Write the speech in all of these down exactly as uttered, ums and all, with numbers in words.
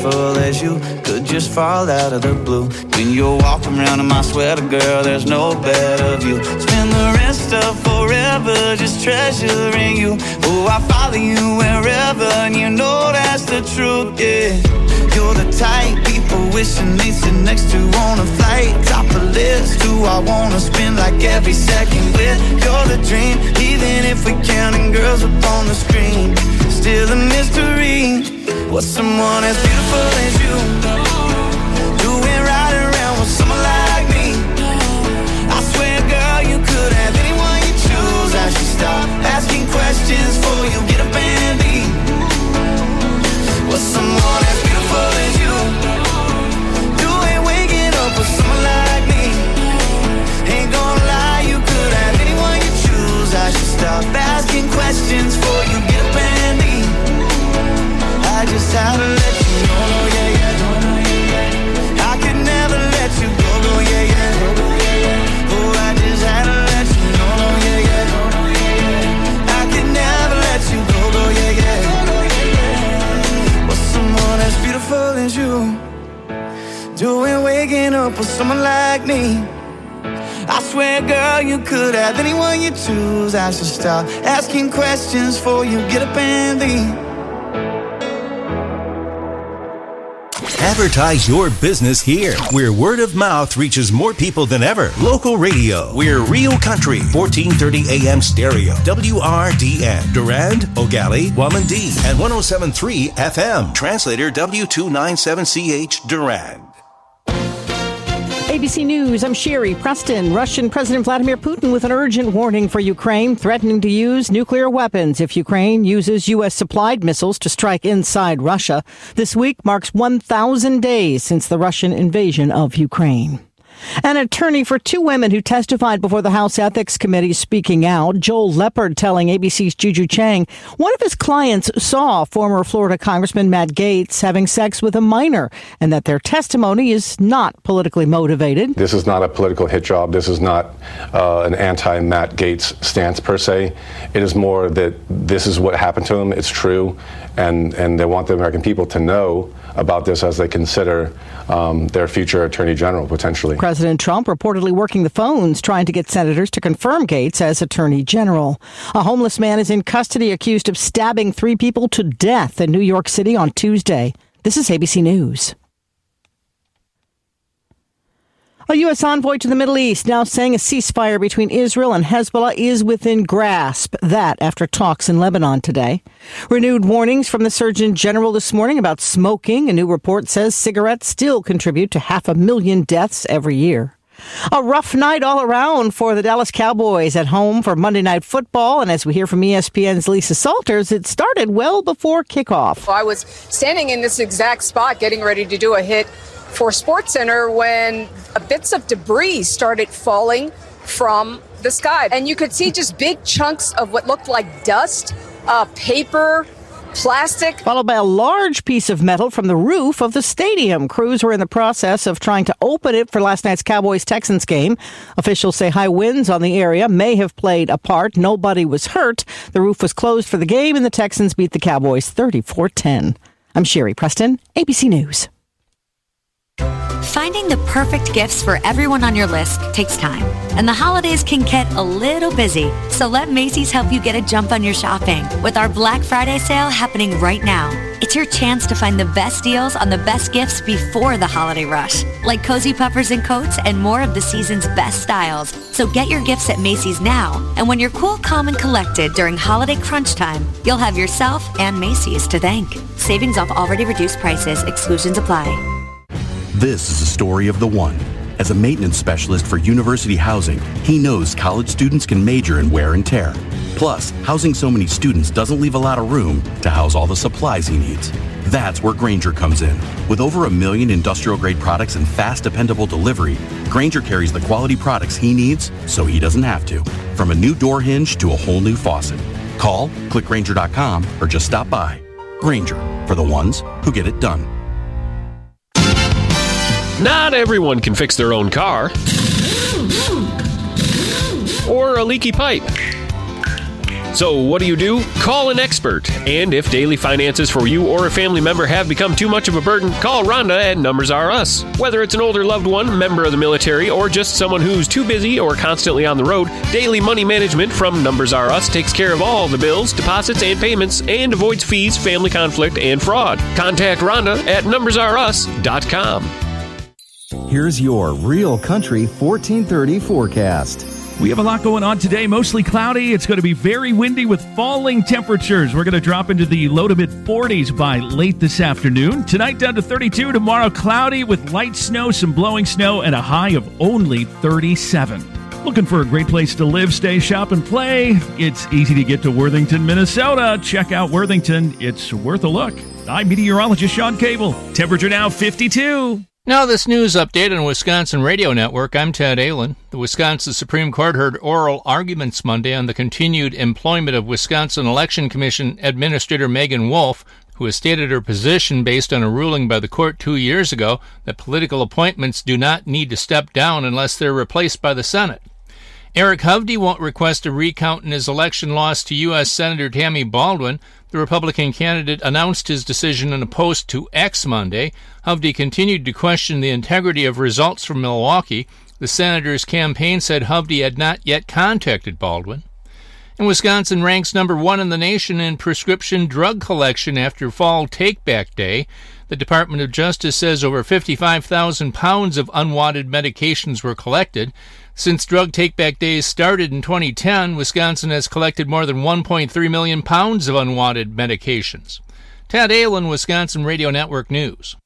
beautiful as you could just fall out of the blue. When you're walking around in my sweater, girl, there's no better view. Spend the rest of forever just treasuring you. Oh, I follow you wherever, and you know that's the truth, yeah. You're the type people wishing they sit next to on a flight. Top the list, who I wanna spend like every second with. You're the dream, even if we're counting girls up on the screen. Still a mystery, what's someone as beautiful as you doing right around with someone like me? I swear, girl, you could have anyone you choose. I should stop asking questions before you get up and leave. What's someone as beautiful as you doing waking up with someone like me? Ain't gonna lie, you could have anyone you choose. I should stop asking questions before you get up and leave. I just had to let you know, yeah, yeah. I could never let you go, go, yeah, yeah. Oh, I just had to let you know, yeah, yeah. I could never let you go, go, yeah, yeah. What's someone as beautiful as you doing waking up with someone like me? I swear, girl, you could have anyone you choose. I should stop asking questions before you get up and leave. Advertise your business here, where word of mouth reaches more people than ever. Local radio. We're Real Country, fourteen thirty A M stereo. W R D N. Durand, Ogali, Wamandee, and one oh seven point three F M. Translator W two ninety-seven C H, Durand. A B C News, I'm Sherry Preston. Russian President Vladimir Putin with an urgent warning for Ukraine, threatening to use nuclear weapons if Ukraine uses U S-supplied missiles to strike inside Russia. This week marks one thousand days since the Russian invasion of Ukraine. An attorney for two women who testified before the House Ethics Committee speaking out. Joel Leppard telling A B C's Juju Chang one of his clients saw former Florida Congressman Matt Gaetz having sex with a minor and that their testimony is not politically motivated. This is not a political hit job. This is not uh, an anti-Matt Gaetz stance per se. It is more that this is what happened to him. It's true. And, and they want the American people to know about this as they consider um, their future attorney general, potentially. President Trump reportedly working the phones trying to get senators to confirm Gaetz as attorney general. A homeless man is in custody accused of stabbing three people to death in New York City on Tuesday. This is A B C News. A U S envoy to the Middle East now saying a ceasefire between Israel and Hezbollah is within grasp. That after talks in Lebanon today. Renewed warnings from the Surgeon General this morning about smoking. A new report says cigarettes still contribute to half a million deaths every year. A rough night all around for the Dallas Cowboys at home for Monday Night Football. And as we hear from E S P N's Lisa Salters, it started well before kickoff. I was standing in this exact spot getting ready to do a hit for SportsCenter when bits of debris started falling from the sky. And you could see just big chunks of what looked like dust, uh, paper, plastic. Followed by a large piece of metal from the roof of the stadium. Crews were in the process of trying to open it for last night's Cowboys-Texans game. Officials say high winds on the area may have played a part. Nobody was hurt. The roof was closed for the game, and the Texans beat the Cowboys thirty-four ten. I'm Sherry Preston, A B C News. Finding the perfect gifts for everyone on your list takes time, and the holidays can get a little busy. So let Macy's help you get a jump on your shopping with our Black Friday sale happening right now. It's your chance to find the best deals on the best gifts before the holiday rush, like cozy puffers and coats and more of the season's best styles. So get your gifts at Macy's now, and when you're cool, calm, and collected during holiday crunch time, you'll have yourself and Macy's to thank. Savings off already reduced prices. Exclusions apply. This is the story of the one. As a maintenance specialist for University Housing, he knows college students can major in wear and tear. Plus, housing so many students doesn't leave a lot of room to house all the supplies he needs. That's where Grainger comes in. With over a million industrial-grade products and fast, dependable delivery, Grainger carries the quality products he needs so he doesn't have to. From a new door hinge to a whole new faucet. Call, click Grainger dot com, or just stop by. Grainger, for the ones who get it done. Not everyone can fix their own car or a leaky pipe. So what do you do? Call an expert. And if daily finances for you or a family member have become too much of a burden, call Rhonda at Numbers R Us. Whether it's an older loved one, member of the military, or just someone who's too busy or constantly on the road, Daily Money Management from Numbers R Us takes care of all the bills, deposits, and payments and avoids fees, family conflict, and fraud. Contact Rhonda at numbers r us dot com. Here's your Real Country fourteen thirty forecast. We have a lot going on today, mostly cloudy. It's going to be very windy with falling temperatures. We're going to drop into the low to mid forties by late this afternoon. Tonight down to thirty-two. Tomorrow cloudy with light snow, some blowing snow, and a high of only thirty-seven. Looking for a great place to live, stay, shop, and play? It's easy to get to Worthington, Minnesota. Check out Worthington. It's worth a look. I'm meteorologist Sean Cable. Temperature now fifty-two. Now this news update on Wisconsin Radio Network. I'm Ted Allen. The Wisconsin Supreme Court heard oral arguments Monday on the continued employment of Wisconsin Election Commission Administrator Megan Wolf, who has stated her position based on a ruling by the court two years ago that political appointments do not need to step down unless they're replaced by the Senate. Eric Hovde won't request a recount in his election loss to U S Senator Tammy Baldwin. The Republican candidate announced his decision in a post to X Monday. Hovde continued to question the integrity of results from Milwaukee. The senator's campaign said Hovde had not yet contacted Baldwin. And Wisconsin ranks number one in the nation in prescription drug collection after Fall Take-Back Day. The Department of Justice says over fifty-five thousand pounds of unwanted medications were collected. Since Drug Take-Back Days started in twenty ten, Wisconsin has collected more than one point three million pounds of unwanted medications. Ted Allen, Wisconsin Radio Network News.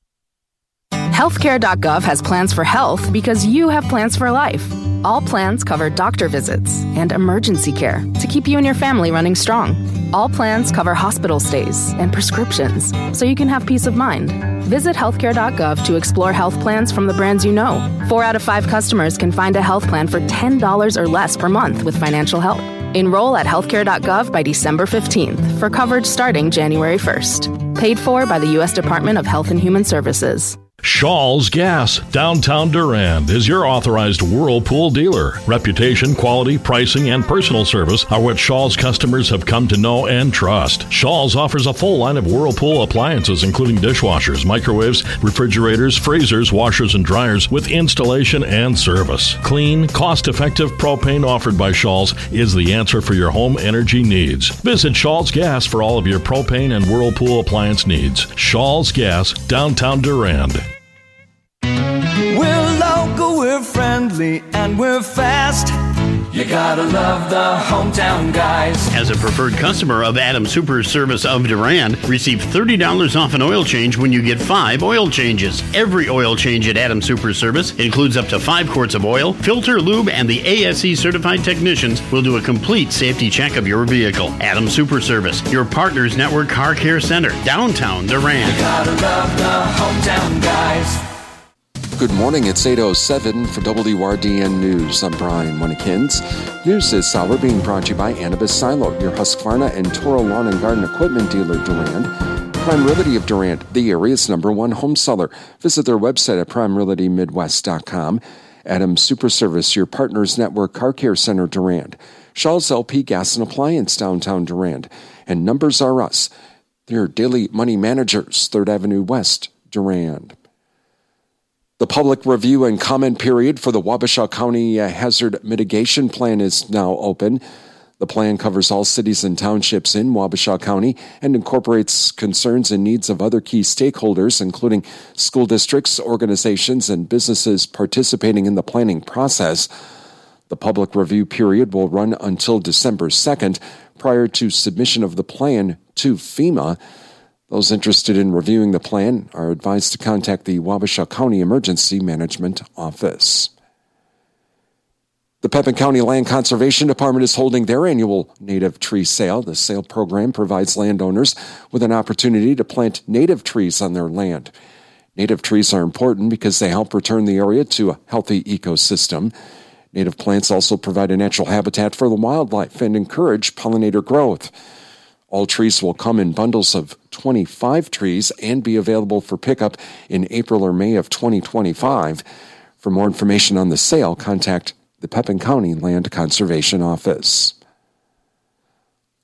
Healthcare dot gov has plans for health because you have plans for life. All plans cover doctor visits and emergency care to keep you and your family running strong. All plans cover hospital stays and prescriptions so you can have peace of mind. Visit healthcare dot gov to explore health plans from the brands you know. Four out of five customers can find a health plan for ten dollars or less per month with financial help. Enroll at healthcare dot gov by December fifteenth for coverage starting January first. Paid for by the U S Department of Health and Human Services. Shaw's Gas, downtown Durand, is your authorized Whirlpool dealer. Reputation, quality, pricing, and personal service are what Shaw's customers have come to know and trust. Shaw's offers a full line of Whirlpool appliances, including dishwashers, microwaves, refrigerators, freezers, washers, and dryers, with installation and service. Clean, cost-effective propane offered by Shaw's is the answer for your home energy needs. Visit Shaw's Gas for all of your propane and Whirlpool appliance needs. Shaw's Gas, downtown Durand. We're local, we're friendly, and we're fast. You gotta love the hometown guys. As a preferred customer of Adam Super Service of Durand, receive thirty dollars off an oil change when you get five oil changes. Every oil change at Adam Super Service includes up to five quarts of oil, filter, lube, and the A S E certified technicians will do a complete safety check of your vehicle. Adam Super Service, your Partners Network Car Care Center, downtown Durand. You gotta love the hometown guys. Good morning, it's eight oh seven for W R D N News. I'm Brian Winnikins. News this hour being brought to you by Annabis Silo, your Husqvarna and Toro Lawn and Garden Equipment dealer, Durand. Prime Realty of Durand, the area's number one home seller. Visit their website at prime realty midwest dot com. Adam Super Service, your Partners Network Car Care Center, Durand. Shaw's L P Gas and Appliance, downtown Durand. And Numbers R Us, their daily money managers, third Avenue West, Durand. The public review and comment period for the Wabasha County Hazard Mitigation Plan is now open. The plan covers all cities and townships in Wabasha County and incorporates concerns and needs of other key stakeholders, including school districts, organizations, and businesses participating in the planning process. The public review period will run until December second, prior to submission of the plan to FEMA. Those interested in reviewing the plan are advised to contact the Wabasha County Emergency Management Office. The Pepin County Land Conservation Department is holding their annual native tree sale. The sale program provides landowners with an opportunity to plant native trees on their land. Native trees are important because they help return the area to a healthy ecosystem. Native plants also provide a natural habitat for the wildlife and encourage pollinator growth. All trees will come in bundles of twenty-five trees and be available for pickup in April or May of twenty twenty-five. For more information on the sale, contact the Pepin County Land Conservation Office.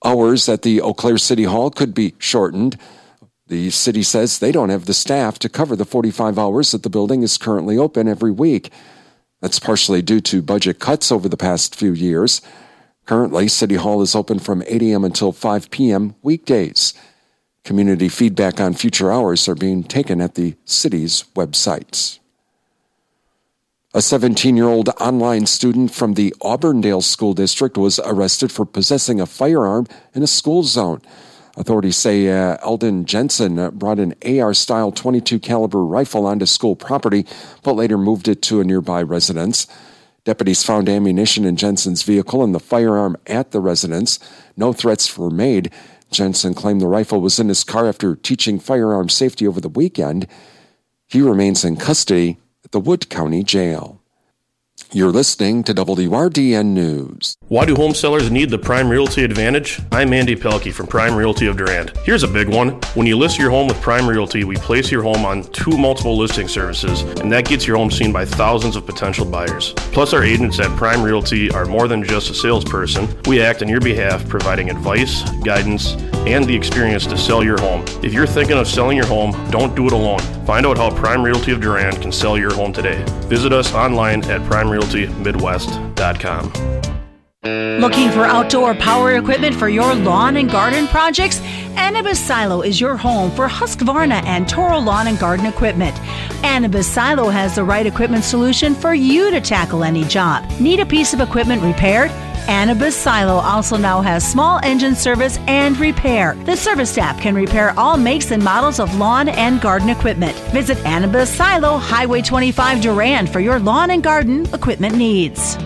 Hours at the Eau Claire City Hall could be shortened. The city says they don't have the staff to cover the forty-five hours that the building is currently open every week. That's partially due to budget cuts over the past few years. Currently, City Hall is open from eight a.m. until five p.m. weekdays. Community feedback on future hours are being taken at the city's websites. A seventeen-year-old online student from the Auburndale School District was arrested for possessing a firearm in a school zone. Authorities say uh, Eldon Jensen uh, brought an A R-style twenty-two caliber rifle onto school property, but later moved it to a nearby residence. Deputies found ammunition in Jensen's vehicle and the firearm at the residence. No threats were made. Jensen claimed the rifle was in his car after teaching firearm safety over the weekend. He remains in custody at the Wood County Jail. You're listening to W R D N News. Why do home sellers need the Prime Realty Advantage? I'm Andy Pelkey from Prime Realty of Durand. Here's a big one. When you list your home with Prime Realty, we place your home on two multiple listing services, and that gets your home seen by thousands of potential buyers. Plus, our agents at Prime Realty are more than just a salesperson. We act on your behalf, providing advice, guidance, and the experience to sell your home. If you're thinking of selling your home, don't do it alone. Find out how Prime Realty of Durand can sell your home today. Visit us online at prime realty midwest dot com. Looking for outdoor power equipment for your lawn and garden projects? Anibis Silo is your home for Husqvarna and Toro lawn and garden equipment. Anibis Silo has the right equipment solution for you to tackle any job. Need a piece of equipment repaired? Anibis Silo also now has small engine service and repair. The service staff can repair all makes and models of lawn and garden equipment. Visit Anibis Silo, Highway twenty-five Durand for your lawn and garden equipment needs.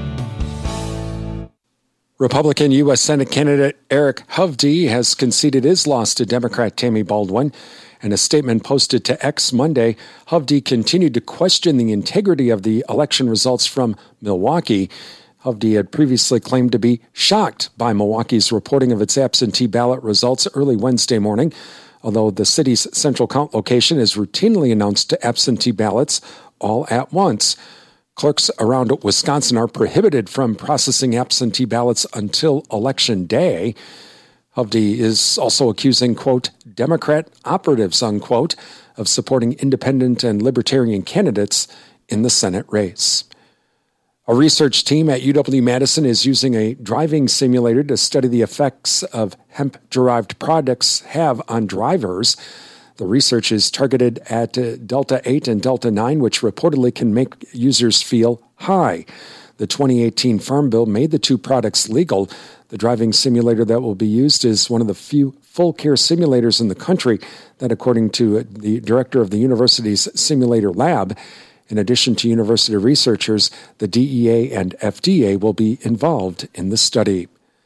Republican U S Senate candidate Eric Hovde has conceded his loss to Democrat Tammy Baldwin. In a statement posted to X Monday, Hovde continued to question the integrity of the election results from Milwaukee. Hovde had previously claimed to be shocked by Milwaukee's reporting of its absentee ballot results early Wednesday morning, although the city's central count location is routinely announced to absentee ballots all at once. Clerks around Wisconsin are prohibited from processing absentee ballots until Election Day. Hovde is also accusing, quote, Democrat operatives, unquote, of supporting independent and libertarian candidates in the Senate race. A research team at U W-Madison is using a driving simulator to study the effects of hemp-derived products have on drivers. The research is targeted at uh, Delta eight and Delta nine, which reportedly can make users feel high. The twenty eighteen Farm Bill made the two products legal. The driving simulator that will be used is one of the few full-care simulators in the country that, according to the director of the university's simulator lab, in addition to university researchers, the D E A and F D A will be involved in the study.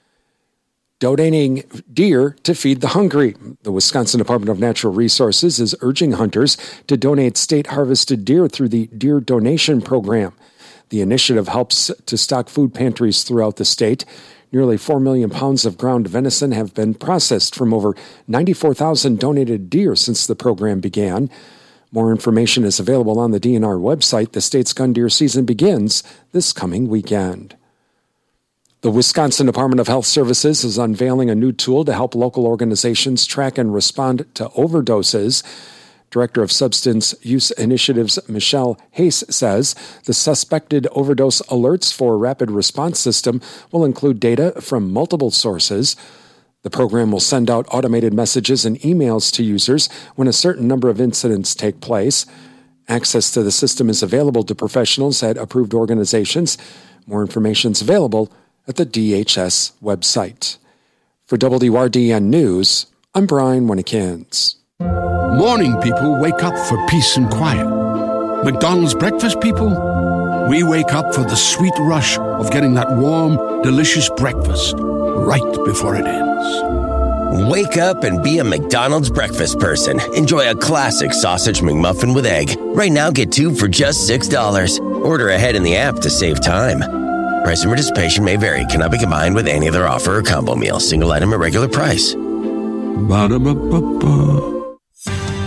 Donating deer to feed the hungry. The Wisconsin Department of Natural Resources is urging hunters to donate state-harvested deer through the Deer Donation Program. The initiative helps to stock food pantries throughout the state. Nearly four million pounds of ground venison have been processed from over ninety-four thousand donated deer since the program began. More information is available on the D N R website. The state's gun deer season begins this coming weekend. The Wisconsin Department of Health Services is unveiling a new tool to help local organizations track and respond to overdoses. Director of Substance Use Initiatives Michelle Hayes says the suspected overdose alerts for a rapid response system will include data from multiple sources. The program will send out automated messages and emails to users when a certain number of incidents take place. Access to the system is available to professionals at approved organizations. More information is available at the D H S website. For W R D N News, I'm Brian Winnikins. Morning people wake up for peace and quiet. McDonald's breakfast people, we wake up for the sweet rush of getting that warm, delicious breakfast right before it ends. Wake up and be a McDonald's breakfast person. Enjoy a classic sausage McMuffin with egg. Right now, get two for just six dollars. Order ahead in the app to save time. Price and participation may vary. Cannot be combined with any other offer or combo meal. Single item at regular price. Ba-da-ba-ba-ba.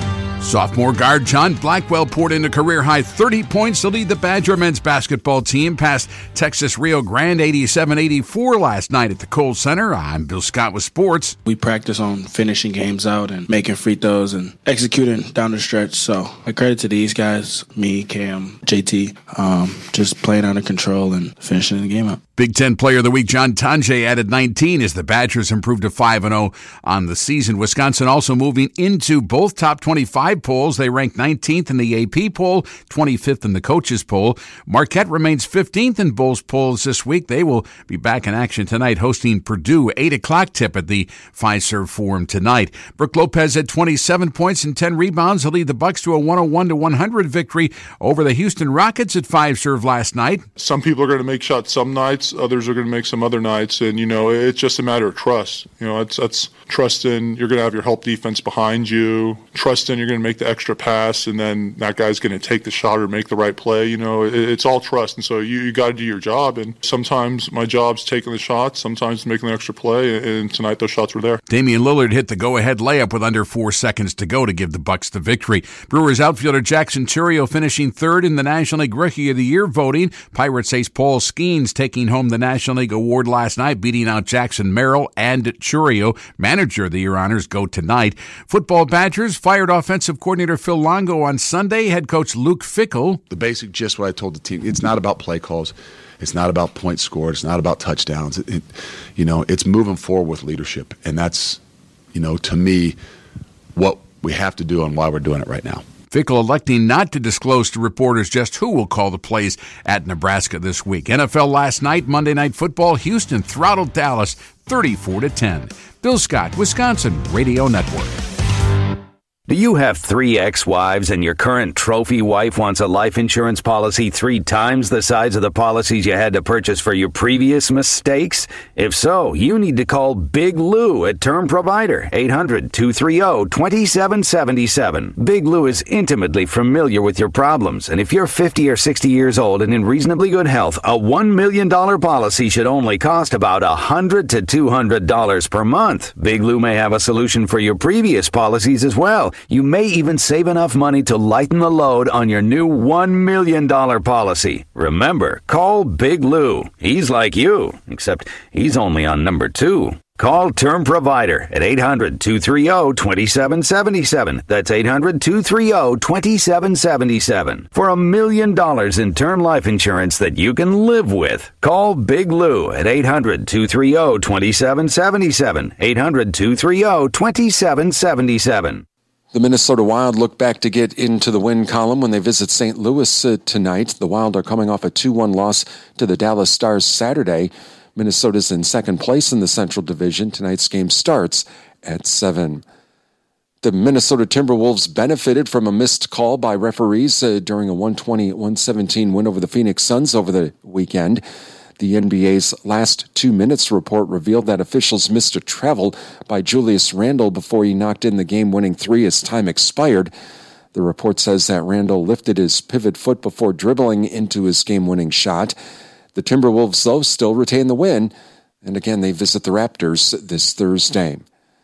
Sophomore guard John Blackwell poured in a career-high thirty points to lead the Badger men's basketball team past Texas Rio Grande eighty-seven eighty-four last night at the Kohl Center. I'm Bill Scott with sports. We practice on finishing games out and making free throws and executing down the stretch. So I credit to these guys, me, Cam, J T, um, just playing under control and finishing the game out. Big Ten Player of the Week John Tonje added nineteen as the Badgers improved to five and oh on the season. Wisconsin also moving into both top twenty-five polls. They ranked nineteenth in the A P poll, twenty-fifth in the coaches poll. Marquette remains fifteenth in both polls this week. They will be back in action tonight hosting Purdue. eight o'clock tip at the Fiserv Forum tonight. Brooke Lopez had twenty-seven points and ten rebounds to lead the Bucks to a one oh one to one hundred victory over the Houston Rockets at Fiserv last night. Some people are going to make shots some nights. Others are going to make some other nights, and you know it's just a matter of trust. You know, it's that's trust in you're going to have your help defense behind you. Trust in you're going to make the extra pass, and then that guy's going to take the shot or make the right play. You know, it, it's all trust, and so you, you got to do your job. And sometimes my job's taking the shots, sometimes making the extra play. And tonight those shots were there. Damian Lillard hit the go-ahead layup with under four seconds to go to give the Bucks the victory. Brewers outfielder Jackson Chourio finishing third in the National League Rookie of the Year voting. Pirates ace Paul Skeens taking home the National League Award last night, beating out Jackson Merrill and Chourio. Manager of the Year honors go tonight. Football Badgers fired offensive coordinator Phil Longo on Sunday. Head coach Luke Fickell. The basic gist, what I told the team, it's not about play calls. It's not about points scored. It's not about touchdowns. It, it, you know, it's moving forward with leadership. And that's, you know, to me, what we have to do and why we're doing it right now. Fickell electing not to disclose to reporters just who will call the plays at Nebraska this week. N F L last night, Monday Night Football, Houston throttled Dallas thirty-four to ten. Bill Scott, Wisconsin Radio Network. Do you have three ex-wives and your current trophy wife wants a life insurance policy three times the size of the policies you had to purchase for your previous mistakes? If so, you need to call Big Lou at Term Provider, eight hundred, two three zero, two seven seven seven. Big Lou is intimately familiar with your problems, and if you're fifty or sixty years old and in reasonably good health, a one million dollars policy should only cost about one hundred to two hundred dollars per month. Big Lou may have a solution for your previous policies as well. You may even save enough money to lighten the load on your new one million dollars policy. Remember, call Big Lou. He's like you, except he's only on number two. Call Term Provider at eight hundred, two three zero, two seven seven seven. That's eight hundred, two three zero, two seven seven seven. For a million dollars in term life insurance that you can live with. Call Big Lou at eight hundred, two three zero, two seven seven seven. eight hundred, two three zero, two seven seven seven. The Minnesota Wild look back to get into the win column when they visit Saint Louis uh, tonight. The Wild are coming off a two one loss to the Dallas Stars Saturday. Minnesota's in second place in the Central Division. Tonight's game starts at seven. The Minnesota Timberwolves benefited from a missed call by referees uh, during a one twenty to one seventeen win over the Phoenix Suns over the weekend. The N B A's last two minutes report revealed that officials missed a travel by Julius Randle before he knocked in the game-winning three as time expired. The report says that Randle lifted his pivot foot before dribbling into his game-winning shot. The Timberwolves, though, still retain the win, and again, they visit the Raptors this Thursday.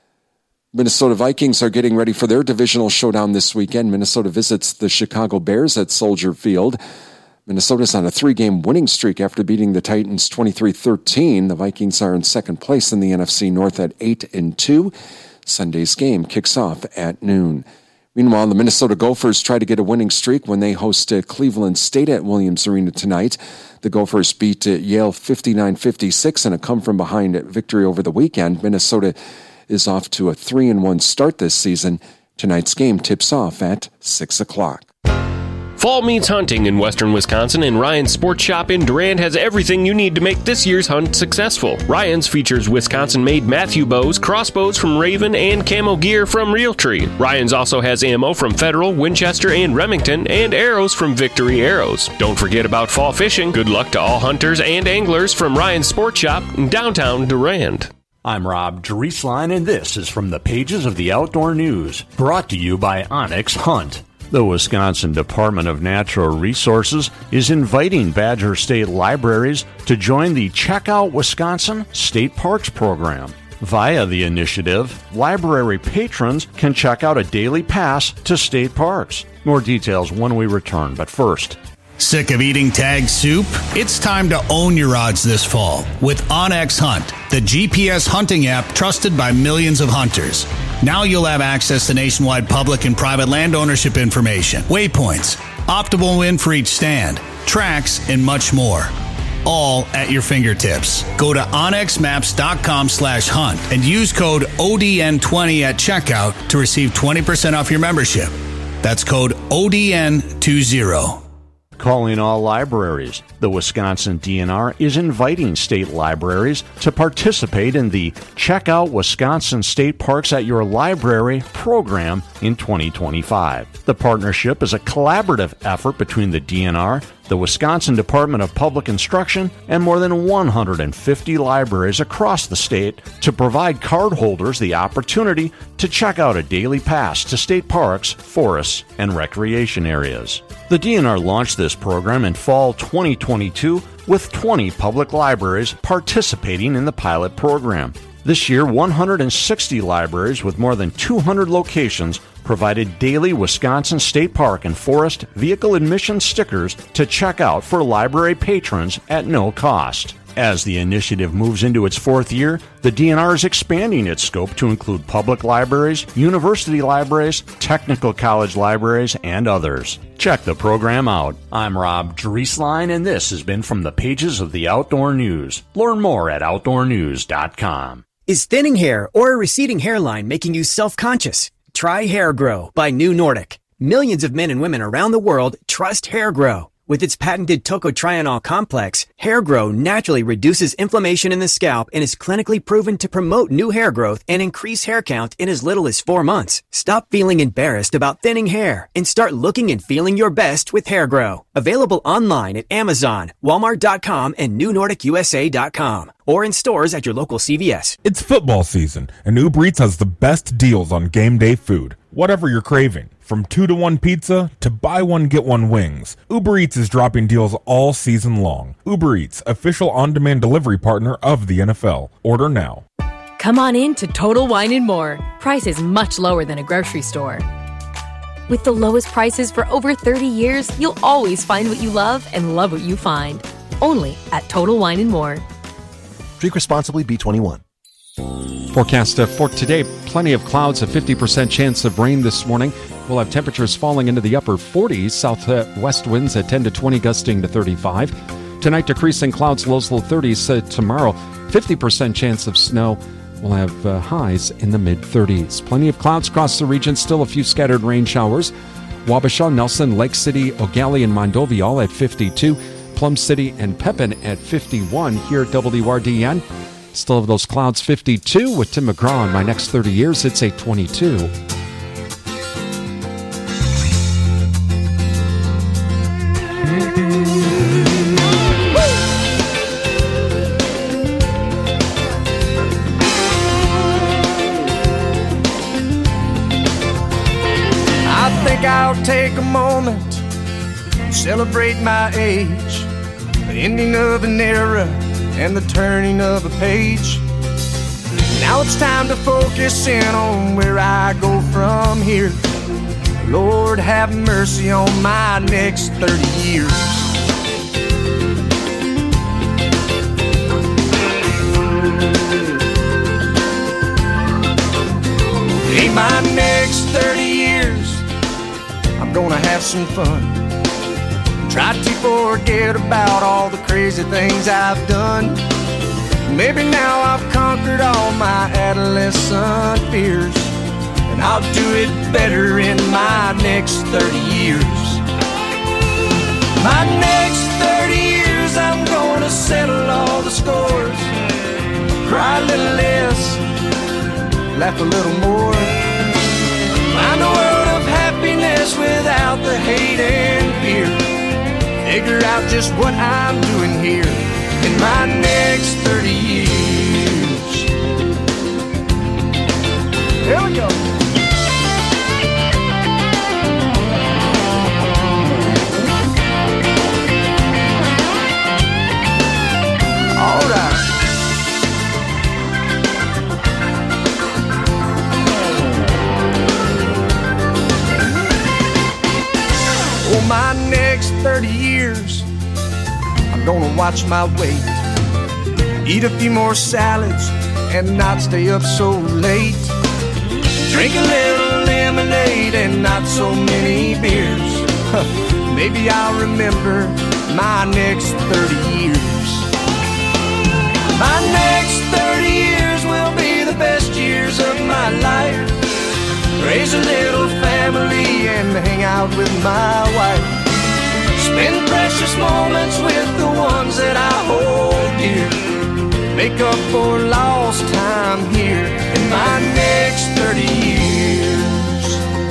Minnesota Vikings are getting ready for their divisional showdown this weekend. Minnesota visits the Chicago Bears at Soldier Field. Minnesota's on a three-game winning streak after beating the Titans twenty-three thirteen. The Vikings are in second place in the N F C North at eight and two. Sunday's game kicks off at noon. Meanwhile, the Minnesota Gophers try to get a winning streak when they host uh, Cleveland State at Williams Arena tonight. The Gophers beat uh, Yale fifty-nine fifty-six in a come-from-behind victory over the weekend. Minnesota is off to a three and one start this season. Tonight's game tips off at six o'clock. Fall means hunting in western Wisconsin, and Ryan's Sports Shop in Durand has everything you need to make this year's hunt successful. Ryan's features Wisconsin-made Matthew bows, crossbows from Raven, and camo gear from Realtree. Ryan's also has ammo from Federal, Winchester, and Remington, and arrows from Victory Arrows. Don't forget about fall fishing. Good luck to all hunters and anglers from Ryan's Sports Shop in downtown Durand. I'm Rob Drieslein, and this is from the pages of the Outdoor News, brought to you by Onyx Hunt. The Wisconsin Department of Natural Resources is inviting Badger State Libraries to join the Check Out Wisconsin State Parks program. Via the initiative, library patrons can check out a daily pass to state parks. More details when we return, but first. Sick of eating tag soup? It's time to own your odds this fall with OnX Hunt, the G P S hunting app trusted by millions of hunters. Now you'll have access to nationwide public and private land ownership information, waypoints, optimal win for each stand, tracks, and much more. All at your fingertips. Go to onx maps dot com slash hunt and use code O D N twenty at checkout to receive twenty percent off your membership. That's code O D N twenty. Calling all libraries. The Wisconsin D N R is inviting state libraries to participate in the Check Out Wisconsin State Parks at Your Library program in twenty twenty-five. The partnership is a collaborative effort between the D N R, the Wisconsin Department of Public Instruction, and more than one hundred fifty libraries across the state to provide cardholders the opportunity to check out a daily pass to state parks, forests, and recreation areas. The D N R launched this program in fall twenty twenty-two with twenty public libraries participating in the pilot program. This year, one hundred sixty libraries with more than two hundred locations provided daily Wisconsin State Park and Forest vehicle admission stickers to check out for library patrons at no cost. As the initiative moves into its fourth year, the D N R is expanding its scope to include public libraries, university libraries, technical college libraries, and others. Check the program out. I'm Rob Drieslein, and this has been From the Pages of the Outdoor News. Learn more at outdoor news dot com. Is thinning hair or a receding hairline making you self-conscious? Try Hair Grow by New Nordic. Millions of men and women around the world trust Hair Grow. With its patented tocotrienol complex, Hair Grow naturally reduces inflammation in the scalp and is clinically proven to promote new hair growth and increase hair count in as little as four months. Stop feeling embarrassed about thinning hair and start looking and feeling your best with Hair Grow. Available online at Amazon, Walmart dot com, and New Nordic U S A dot com, or in stores at your local C V S. It's football season, and Uber Eats has the best deals on game day food. Whatever you're craving, from two to one pizza to buy one get one wings, Uber Eats is dropping deals all season long. Uber Eats, official on-demand delivery partner of the N F L. Order now. Come on in to Total Wine and More. Prices much lower than a grocery store. With the lowest prices for over thirty years, you'll always find what you love and love what you find. Only at Total Wine and More. Drink responsibly, B twenty-one. Forecast uh, for today, plenty of clouds, a fifty percent chance of rain this morning. We'll have temperatures falling into the upper forties, southwest winds at ten to twenty, gusting to thirty-five. Tonight, decreasing clouds, lows low thirties. Uh, tomorrow, fifty percent chance of snow. We'll have uh, highs in the mid-thirties. Plenty of clouds across the region, still a few scattered rain showers. Wabasha, Nelson, Lake City, Ogali, and Mondovi all at fifty-two. Plum City and Pepin at fifty-one. Here at W R D N, still have those clouds, fifty-two. With Tim McGraw in My Next thirty Years, it's eight twenty-two. I think I'll take a moment to celebrate my age, the ending of an era and the turning of a page. Now it's time to focus in on where I go from here. Lord, have mercy on my next thirty years. In my next thirty years, I'm gonna have some fun. Try to forget about all the crazy things I've done. Maybe now I've conquered all my adolescent fears, and I'll do it better in my next thirty years. My next thirty years, I'm gonna settle all the scores, cry a little less, laugh a little more, find a world of happiness without the hate and fear. Figure out just what I'm doing here in my next thirty years. Here we go. All right. For my next thirty years, I'm gonna watch my weight, eat a few more salads, and not stay up so late. Drink a little lemonade and not so many beers. Maybe I'll remember my next thirty years. My next thirty years will be the best years of my life. Raise a little family and hang out with my wife. Spend precious moments with the ones that I hold dear. Make up for lost time here in my next thirty years.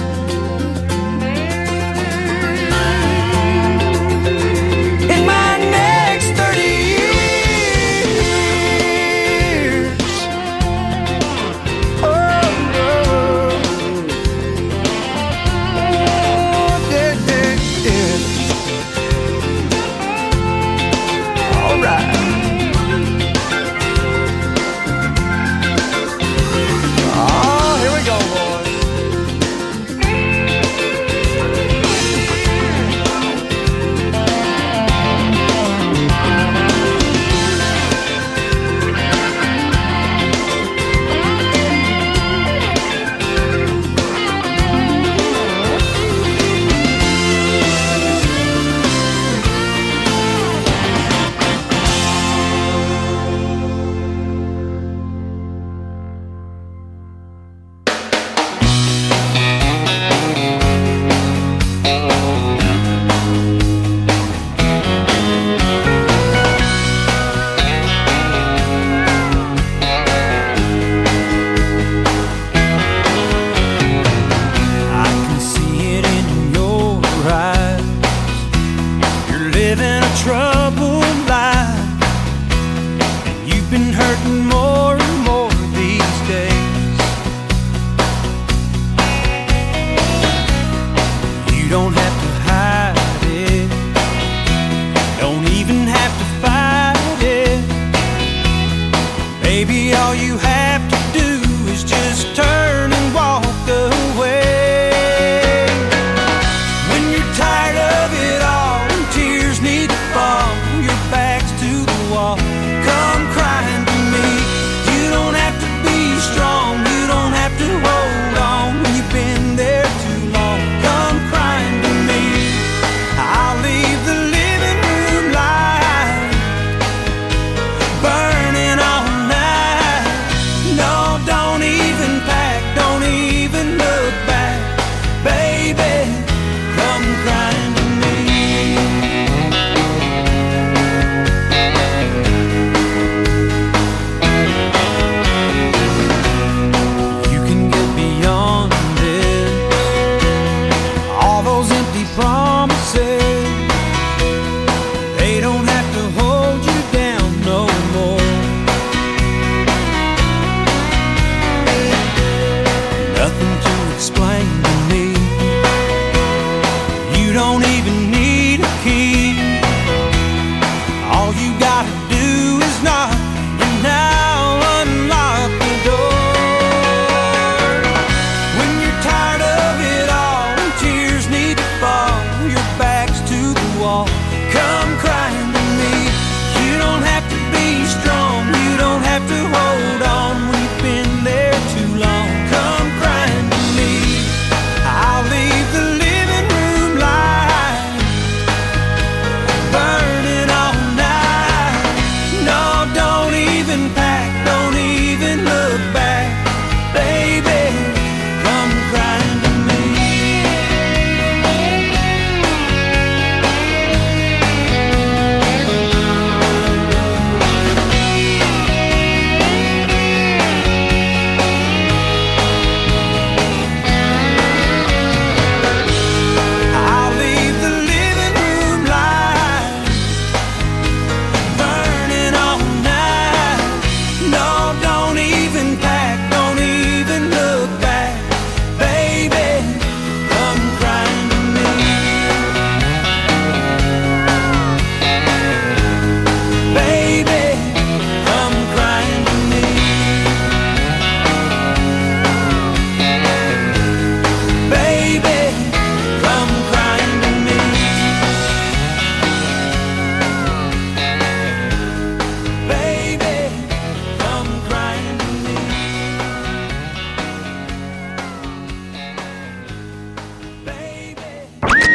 In my next thirty years. Oh, oh. Oh, yeah, yeah, yeah. All right.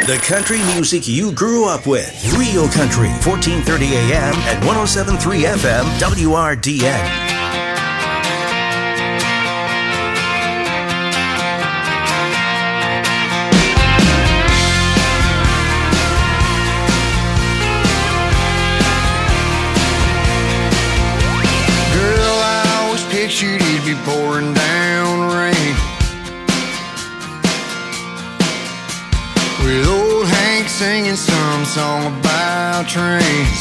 The country music you grew up with. Real Country, fourteen thirty A M and one oh seven point three F M, W R D N. Pictured it'd be pouring down rain, with old Hank singing some song about trains.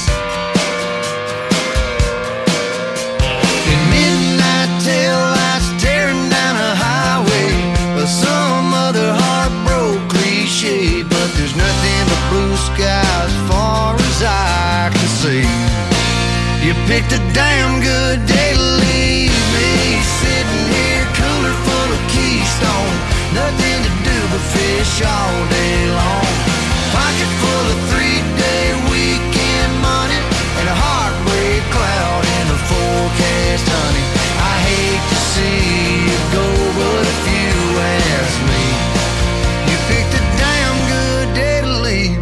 In midnight tail lights tearing down a highway, or some other heartbroken cliche, but there's nothing but blue skies as far as I can see. You picked a damn good day to leave me, sitting here cooler full of Keystone, nothing to do but fish all day long. Pocket full of three-day weekend money and a heartbreak cloud in the forecast, honey. I hate to see you go, but if you ask me, you picked a damn good day to leave.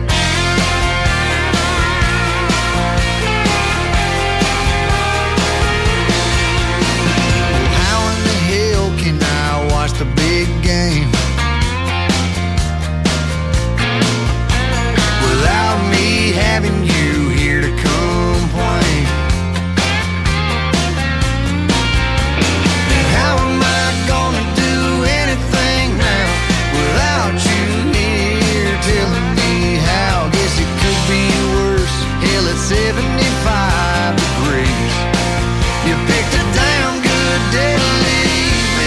The big game without me having you here to complain. And how am I gonna do anything now without you here telling me how? Guess it could be worse. Hell, it's seventy-five degrees. You picked a damn good day to leave.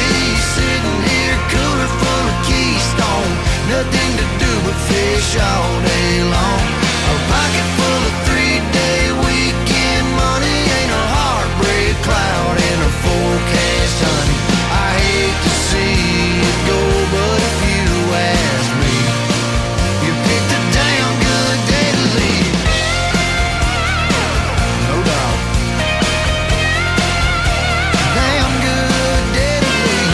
Nothing to do but fish all day long. A pocket full of three-day weekend money ain't a heartbreak cloud in a forecast, honey. I hate to see it go, but if you ask me, you picked a damn good day to leave. No doubt. Damn good day to leave.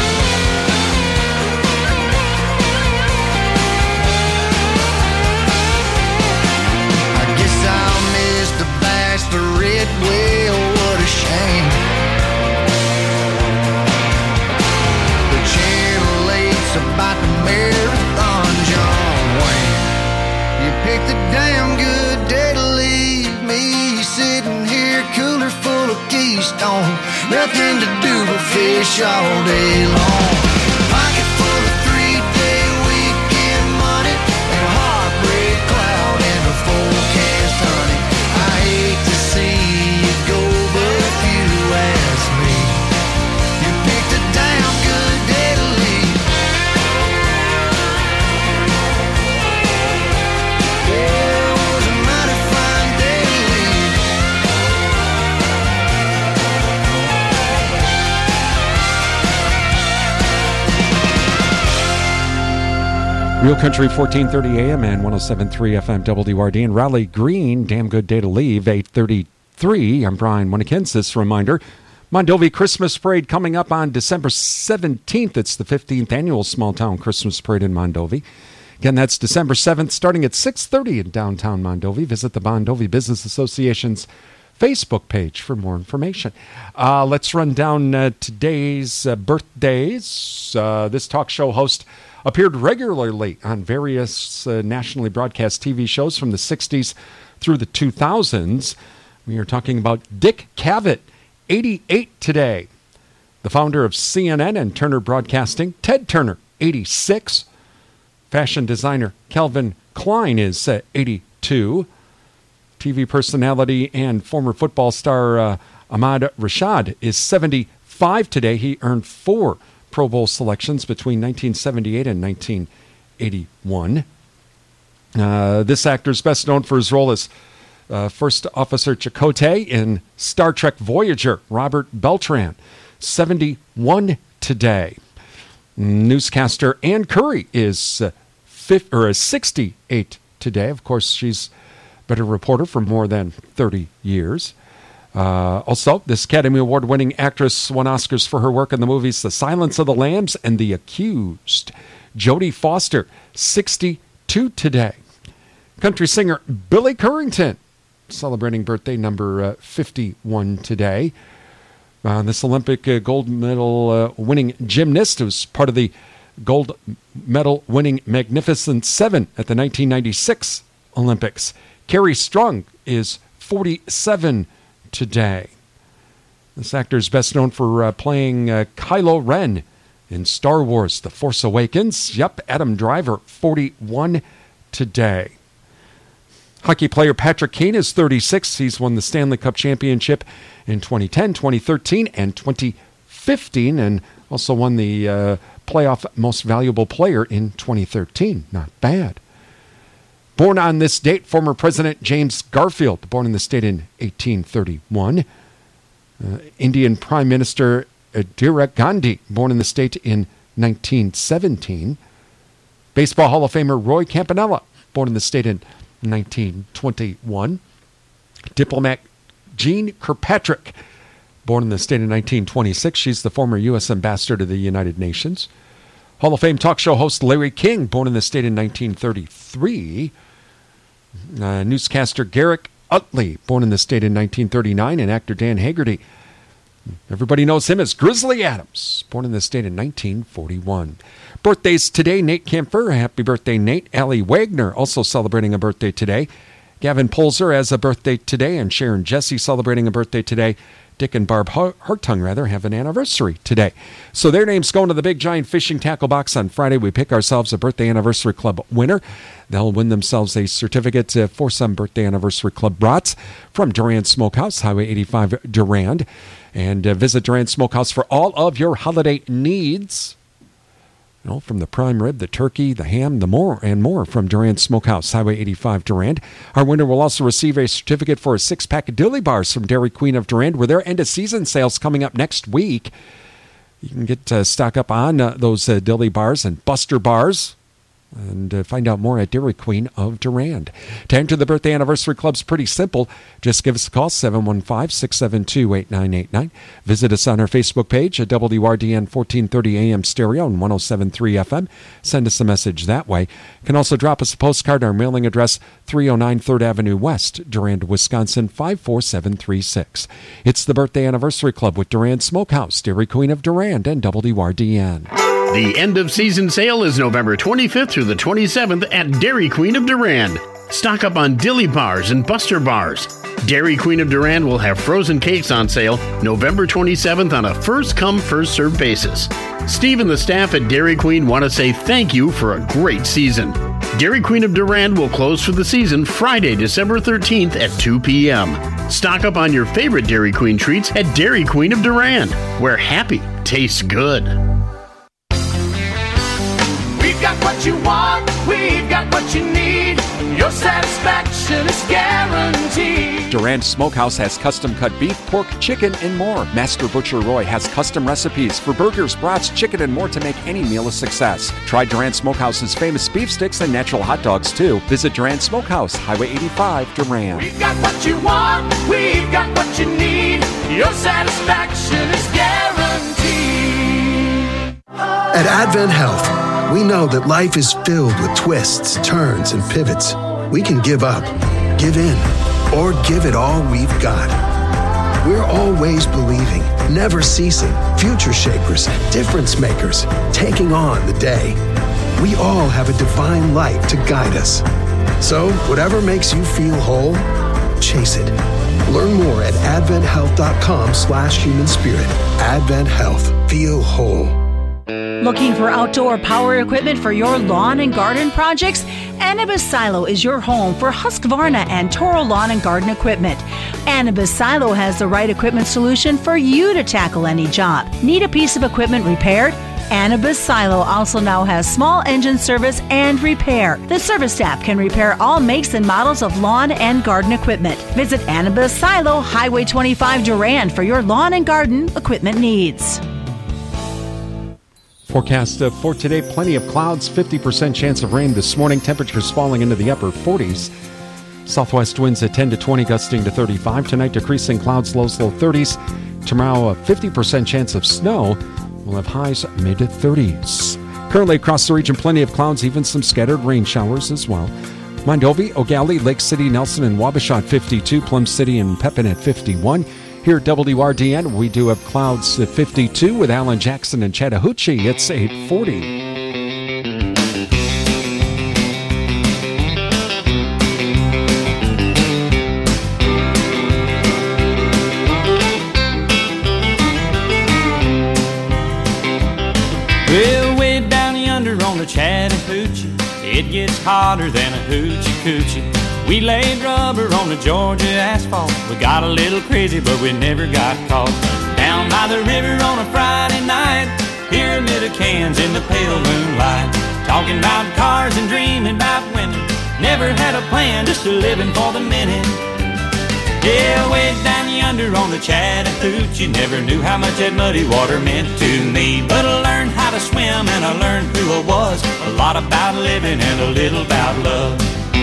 The red whale, what a shame. The Channel eight's about the marathon, John Wayne. You picked a damn good day to leave me, sitting here cooler full of Keystone, nothing to do but fish all day long. Pocket full of three-day weekend money and a heartbreak cloud in the forecast, honey. I hate to see you go, but if you ask me, you picked a damn good day to leave. Yeah, it was a mighty fine day to leave. Real Country, fourteen thirty A M and one oh seven point three F M W R D N. Raleigh Green, damn good day to leave, eight thirty-three. I'm Brian Winnikins. Reminder, Mondovi Christmas Parade coming up on December seventeenth. It's the fifteenth annual Small Town Christmas Parade in Mondovi. Again, that's December seventh, starting at six thirty in downtown Mondovi. Visit the Mondovi Business Association's Facebook page for more information. Uh, let's run down uh, today's uh, birthdays. Uh, this talk show host appeared regularly on various uh, nationally broadcast T V shows from the sixties through the two thousands. We are talking about Dick Cavett, eighty-eight today. The founder of C N N and Turner Broadcasting, Ted Turner, eighty-six. Fashion designer Calvin Klein is uh, eighty-two. T V personality and former football star uh, Ahmad Rashad is seventy-five today. He earned four Pro Bowl selections between nineteen seventy-eight and nineteen eighty-one. Uh, this actor is best known for his role as uh, First Officer Chakotay in Star Trek Voyager. Robert Beltran, seventy-one today. Newscaster Ann Curry is uh, fifty, or is sixty-eight today. Of course, she's been a reporter for more than thirty years. Uh, also, this Academy Award-winning actress won Oscars for her work in the movies The Silence of the Lambs and The Accused. Jodie Foster, sixty-two today. Country singer Billy Currington, celebrating birthday number uh, fifty-one today. Uh, this Olympic uh, gold medal uh, winning gymnast was part of the gold medal winning Magnificent Seven at the nineteen ninety-six Olympics. Carrie Strung is forty-seven today. This actor is best known for uh, playing uh, Kylo Ren in Star Wars The Force Awakens. Yep, Adam Driver, forty-one today. Hockey player Patrick Kane is thirty-six. He's won the Stanley Cup Championship in twenty ten, twenty thirteen, and twenty fifteen, and also won the uh, playoff Most Valuable Player in twenty thirteen. Not bad. Born on this date, former President James Garfield, born in the state in eighteen thirty-one. Uh, Indian Prime Minister Indira Gandhi, born in the state in nineteen seventeen. Baseball Hall of Famer Roy Campanella, born in the state in nineteen twenty-one. Diplomat Jean Kirkpatrick, born in the state in nineteen twenty-six. She's the former U S ambassador to the United Nations. Hall of Fame talk show host Larry King, born in the state in nineteen thirty-three. Uh, newscaster Garrick Utley, born in the state in nineteen thirty-nine, and actor Dan Haggerty. Everybody knows him as Grizzly Adams, born in the state in nineteen forty-one. Birthdays today, Nate Kemper. Happy birthday, Nate. Allie Wagner, also celebrating a birthday today. Gavin Polzer has a birthday today, and Sharon Jesse celebrating a birthday today. Dick and Barb Hartung, rather, have an anniversary today. So their names go into the Big Giant Fishing Tackle Box on Friday. We pick ourselves a Birthday Anniversary Club winner. They'll win themselves a certificate uh, for some Birthday Anniversary Club brats from Durand Smokehouse, Highway eighty-five, Durand. And uh, visit Durand Smokehouse for all of your holiday needs. You know, from the prime rib, the turkey, the ham, the more, and more from Durand Smokehouse, Highway eighty-five, Durand. Our winner will also receive a certificate for a six-pack of Dilly Bars from Dairy Queen of Durand, with their end-of-season sales coming up next week. You can get uh, stock up on uh, those uh, Dilly Bars and Buster Bars, and uh, find out more at Dairy Queen of Durand. To enter the Birthday Anniversary Club's pretty simple. Just give us a call, seven one five, six seven two, eight nine eight nine. Visit us on our Facebook page at W R D N fourteen thirty A M Stereo and one oh seven point three F M. Send us a message that way. You can also drop us a postcard. Our mailing address, three oh nine third Avenue West, Durand, Wisconsin, five four seven three six. It's the Birthday Anniversary Club with Durand Smokehouse, Dairy Queen of Durand, and W R D N. The end-of-season sale is November twenty-fifth through the twenty-seventh at Dairy Queen of Durand. Stock up on Dilly Bars and Buster Bars. Dairy Queen of Durand will have frozen cakes on sale November twenty-seventh on a first-come, first-served basis. Steve and the staff at Dairy Queen want to say thank you for a great season. Dairy Queen of Durand will close for the season Friday, December thirteenth at two p.m. Stock up on your favorite Dairy Queen treats at Dairy Queen of Durand, where happy tastes good. We've got what you want, we've got what you need. Your satisfaction is guaranteed. Durand Smokehouse has custom-cut beef, pork, chicken, and more. Master Butcher Roy has custom recipes for burgers, brats, chicken, and more to make any meal a success. Try Durand Smokehouse's famous beef sticks and natural hot dogs, too. Visit Durand Smokehouse, Highway eighty-five, Durand. We've got what you want, we've got what you need. Your satisfaction is guaranteed. At Advent Health, we know that life is filled with twists, turns, and pivots. We can give up, give in, or give it all we've got. We're always believing, never ceasing, future shapers, difference makers, taking on the day. We all have a divine light to guide us. So, whatever makes you feel whole, chase it. Learn more at adventhealth.com slash human spirit. Advent Health. Feel whole. Looking for outdoor power equipment for your lawn and garden projects? Anibis Silo is your home for Husqvarna and Toro Lawn and Garden equipment. Anibis Silo has the right equipment solution for you to tackle any job. Need a piece of equipment repaired? Anibis Silo also now has small engine service and repair. The service staff can repair all makes and models of lawn and garden equipment. Visit Anibis Silo, Highway twenty-five, Durand for your lawn and garden equipment needs. Forecast uh, for today, plenty of clouds, fifty percent chance of rain this morning. Temperatures falling into the upper forties. Southwest winds at ten to twenty, gusting to thirty-five. Tonight, decreasing clouds, lows, low thirties. Tomorrow, a fifty percent chance of snow. We'll have highs mid thirties. Currently across the region, plenty of clouds, even some scattered rain showers as well. Mondovi, O'Galley, Lake City, Nelson, and Wabasha at fifty-two. Plum City and Pepin at fifty-one. Here at W R D N, we do have clouds at fifty-two with Alan Jackson and Chattahoochee. It's eight forty. Well, way down yonder on the Chattahoochee, it gets hotter than a hoochie coochie. We laid rubber on the Georgia asphalt. We got a little crazy, but we never got caught. Down by the river on a Friday night, pyramid of cans in the pale moonlight. Talking about cars and dreaming about women. Never had a plan, just a living for the minute. Yeah, way down yonder on the Chattahoochee, never knew how much that muddy water meant to me. But I learned how to swim and I learned who I was. A lot about living and a little about love.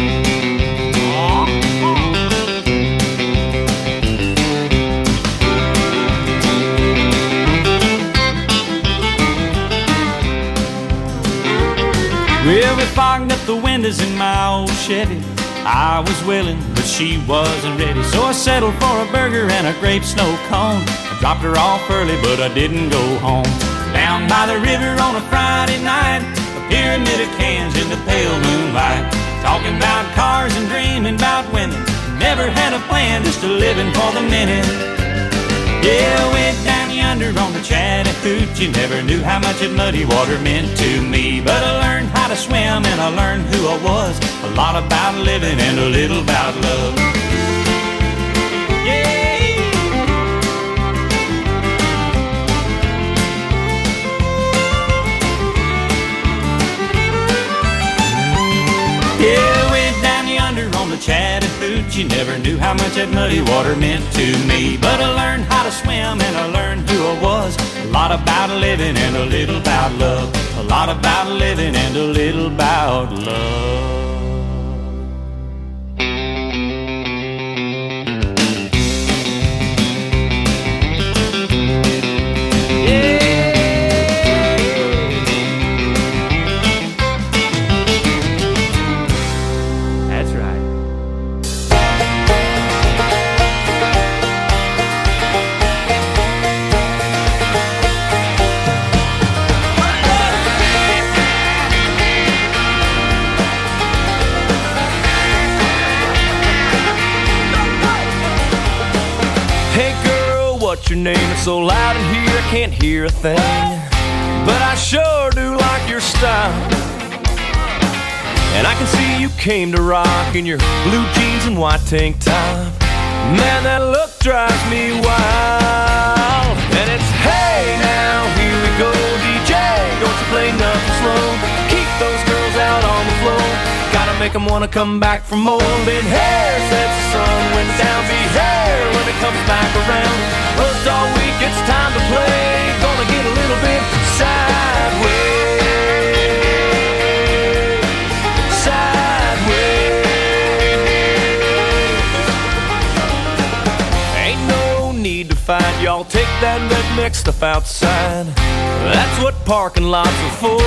Well, we fogged up the windows in my old Chevy. I was willing, but she wasn't ready. So I settled for a burger and a grape snow cone. I dropped her off early, but I didn't go home. Down by the river on a Friday night, a pyramid of cans in the pale moonlight. Talking about cars and dreaming about women. Never had a plan, just a living for the minute. Yeah, way down yonder on the Chattahoochee, never knew how much that muddy water meant to me. But I learned how to swim and I learned who I was. A lot about living and a little about love. Yeah. Yeah, way down yonder on the Chattahoochee, never knew how much that muddy water meant to me. But I learned how to swim and I learned who I was. A lot about living and a little about love. A lot about living and a little about love. What's your name? It's so loud in here I can't hear a thing. But I sure do like your style. And I can see you came to rock in your blue jeans and white tank top. Man, that look drives me wild. And it's hey now, here we go, D J. Don't you play nothing slow. Keep those girls out on the floor. Gotta make them wanna come back for more. Been hair since the sun went down. Be hair when it comes back around. Worked all week, it's time to play. Gonna get a little bit sideways. Sideways. Ain't no need to fight, y'all. Take that red mix stuff outside. That's what parking lots are for.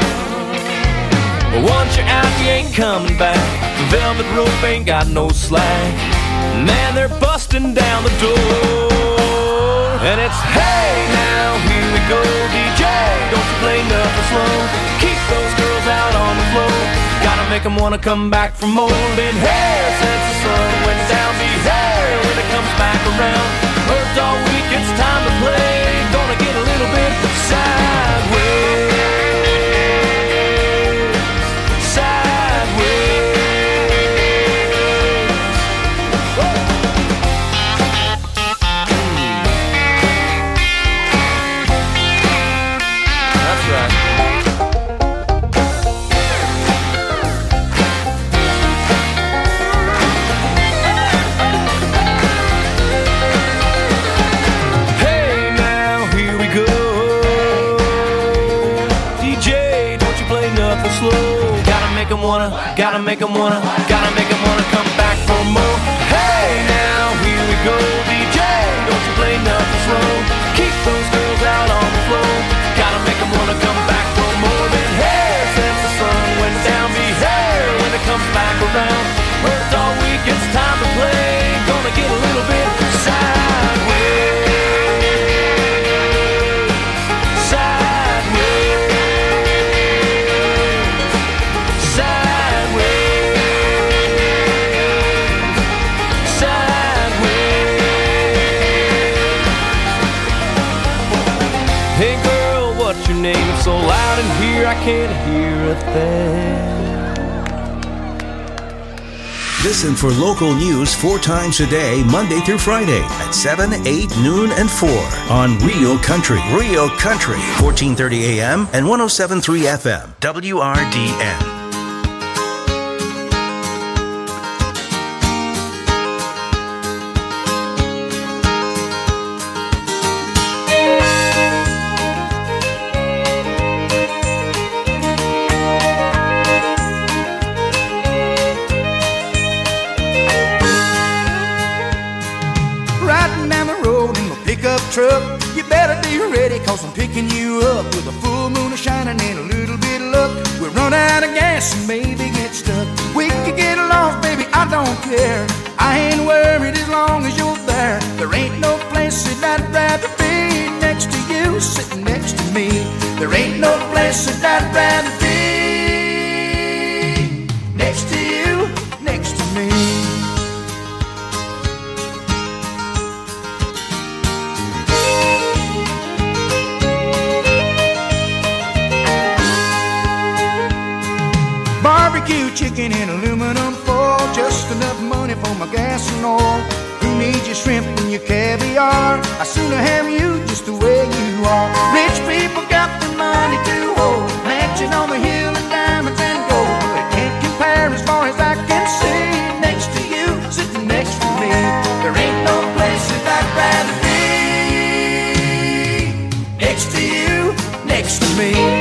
But once you're out, you ain't coming back. The velvet rope ain't got no slack. Man, they're busting down the door. And it's hey now, here we go, D J. Don't you play nothing slow. Keep those girls out on the floor. Gotta make them wanna come back for more. Been hair since the sun went down. Be hair when it comes back around. Worked all week, it's time to play. Gonna get a little bit sideways. around. Well, it's all week, it's time to play. Gonna get a little bit sideways. Sideways. Sideways. Sideways. Hey girl, what's your name? It's so loud in here I can't hear a thing. Listen for local news four times a day, Monday through Friday at seven, eight, noon, and four on Real Country. Real Country, fourteen thirty A M and one oh seven point three F M, W R D N. Truck, you better be ready, cause I'm picking you up with a full moon shining and a little bit of luck. We'll run out of gas and maybe get stuck. We could get lost, baby, I don't care. I ain't worried as long as you're there. There ain't no place that I'd rather be next to you, sitting next to me. There ain't no place that I'd rather be next to you, next to me. Barbecue chicken in aluminum foil, just enough money for my gas and oil. Who needs your shrimp and your caviar? I sooner have you just the way you are. Rich people got the money to hold, mansions on the hill and diamonds and gold. They can't compare as far as I can see. Next to you, sitting next to me. There ain't no place that I'd rather be. Next to you, next to me.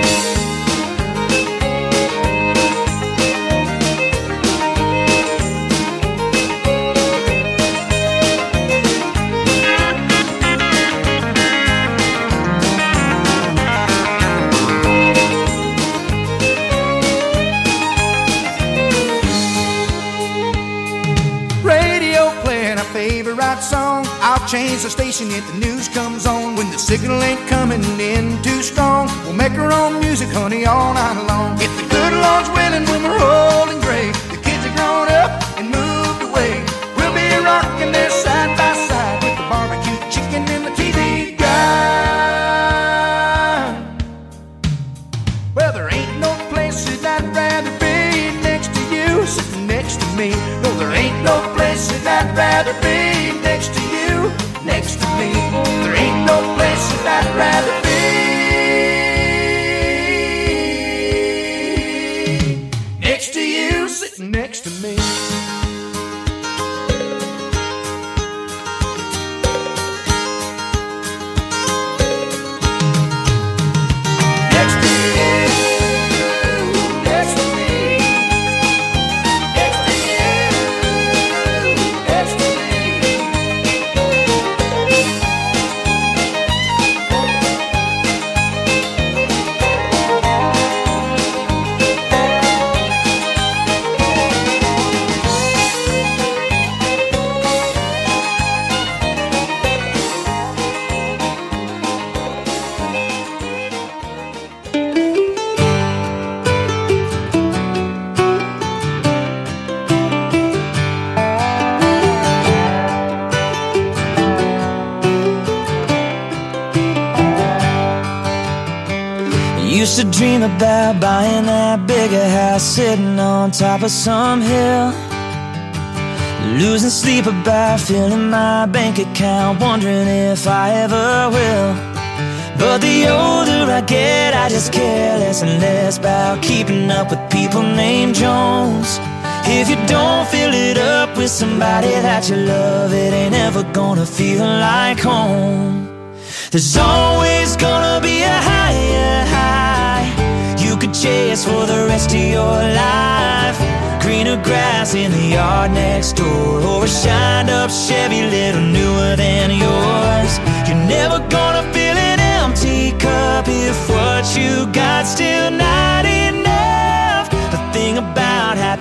Song. I'll change the station if the news comes on. When the signal ain't coming in too strong, we'll make our own music, honey, all night long. If the good Lord's willing, when we're old and gray, the kids are grown up and moved away, we'll be rocking there side by side with the barbecue chicken and the T V guide. Well, there ain't no place that I'd rather be next to you, sitting next to me. No, there ain't no place that I'd rather be next to you, next to me. There ain't no place that I'd rather be next to you, sitting next to me. Used to dream about buying that bigger house, sitting on top of some hill, losing sleep about filling my bank account, wondering if I ever will. But the older I get, I just care less and less about keeping up with people named Jones. If you don't fill it up with somebody that you love, it ain't ever gonna feel like home. There's always gonna be a higher high you could chase for the rest of your life. Greener grass in the yard next door, or a shined up Chevy little newer than yours. You're never gonna fill an empty cup if what you got still not enough. The thing about happiness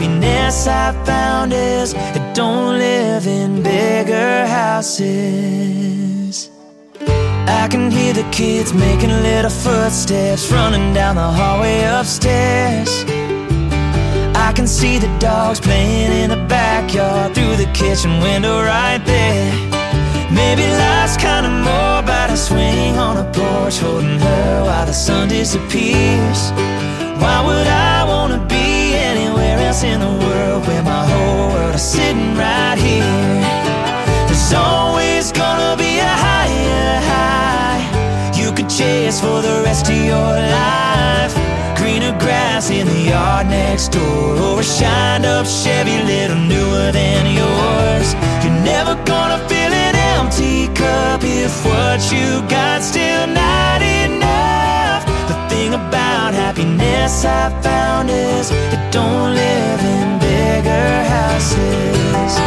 happiness I found is it don't live in bigger houses. I can hear the kids making little footsteps running down the hallway upstairs. I can see the dogs playing in the backyard through the kitchen window right there. Maybe life's kinda more about a swing on a porch holding her while the sun disappears. Why would I wanna be anywhere else in the world where my whole world is sitting right here? There's always gonna be a higher high you could chase for the rest of your life. Greener grass in the yard next door, or a shined up Chevy little newer than yours. You're never gonna fill an empty cup if what you got still not enough. The thing about happiness I found is it don't live in bigger houses.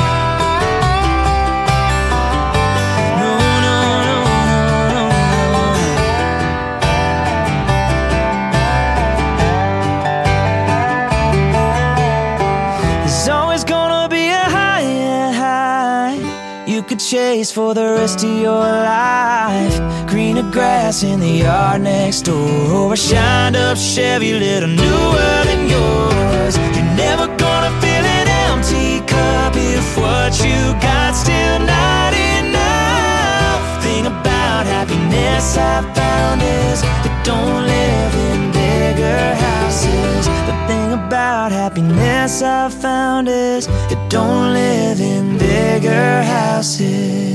Could chase for the rest of your life. Greener grass in the yard next door, or a shined up Chevy little newer than yours. You're never gonna fill an empty cup if what you got still not enough. Thing about happiness I found is it don't live in bigger houses. The thing about happiness I found is it don't live in bigger houses.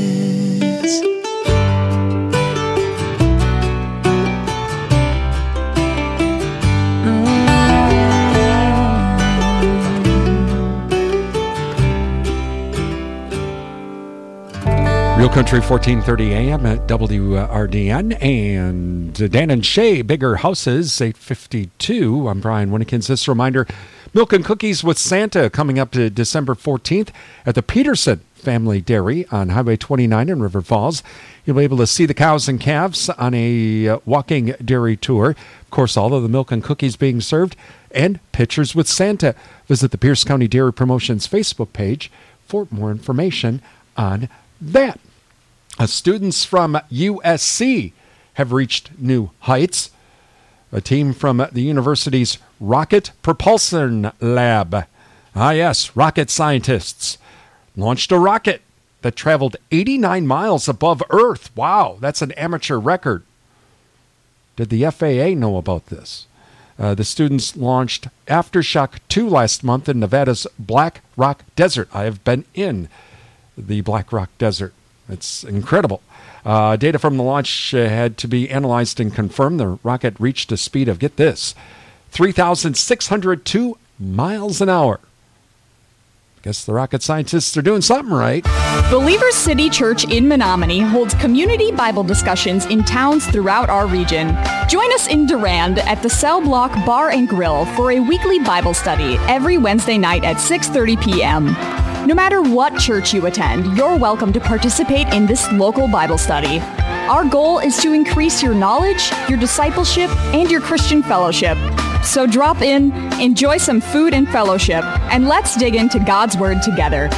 Real Country fourteen thirty A M at W R D N, and Dan and Shay, Bigger Houses, eight fifty-two. I'm Brian Winnekins. This reminder, Milk and Cookies with Santa coming up to December fourteenth at the Peterson Family Dairy on Highway twenty-nine in River Falls. You'll be able to see the cows and calves on a uh, walking dairy tour. Of course, all of the milk and cookies being served, and pictures with Santa. Visit the Pierce County Dairy Promotions Facebook page for more information on that. Uh, students from U S C have reached new heights. A team from the university's Rocket Propulsion Lab, ah yes, rocket scientists, launched a rocket that traveled eighty-nine miles above Earth. Wow, that's an amateur record. Did the F A A know about this? Uh, the students launched Aftershock two last month in Nevada's Black Rock Desert. I have been in the Black Rock Desert. It's incredible. Uh, data from the launch uh, had to be analyzed and confirmed. The rocket reached a speed of, get this, three thousand six hundred two miles an hour. I guess the rocket scientists are doing something right. Believers City Church in Menominee holds community Bible discussions in towns throughout our region. Join us in Durand at the Cell Block Bar and Grill for a weekly Bible study every Wednesday night at six thirty p.m. No matter what church you attend, you're welcome to participate in this local Bible study. Our goal is to increase your knowledge, your discipleship, and your Christian fellowship. So drop in, enjoy some food and fellowship, and let's dig into God's Word together.